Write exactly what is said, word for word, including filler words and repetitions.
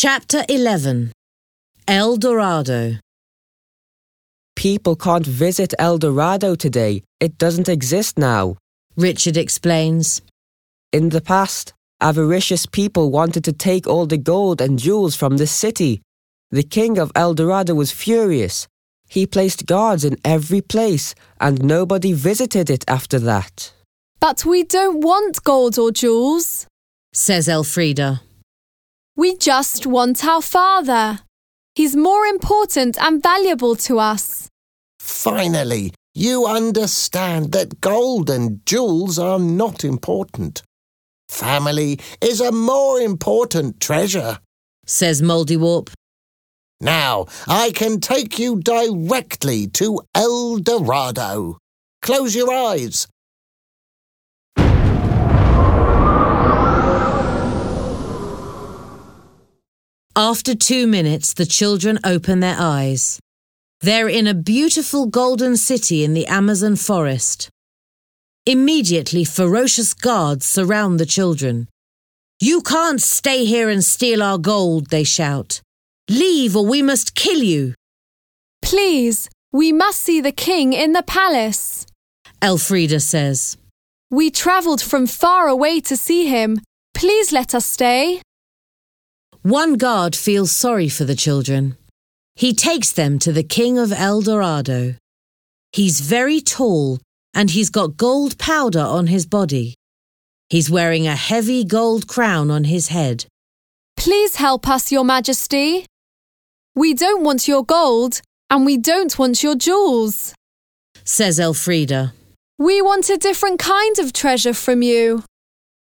Chapter eleven. El Dorado. People can't visit El Dorado today. It doesn't exist now, Richard explains. In the past, avaricious people wanted to take all the gold and jewels from the city. The king of El Dorado was furious. He placed guards in every place, and nobody visited it after that. But we don't want gold or jewels, says Elfrida. We just want our father. He's more important and valuable to us. Finally, you understand that gold and jewels are not important. Family is a more important treasure, says Mouldywarp. Now, I can take you directly to El Dorado. Close your eyes. After two minutes, the children open their eyes. They're in a beautiful golden city in the Amazon forest. Immediately, ferocious guards surround the children. "You can't stay here and steal our gold," they shout. "Leave or we must kill you." Please, we must see the king in the palace, Elfrida says. We travelled from far away to see him. Please let us stay. One guard feels sorry for the children. He takes them to the king of El Dorado. He's very tall and he's got gold powder on his body. He's wearing a heavy gold crown on his head. Please help us, Your Majesty. We don't want your gold and we don't want your jewels, says Elfrida. We want a different kind of treasure from you.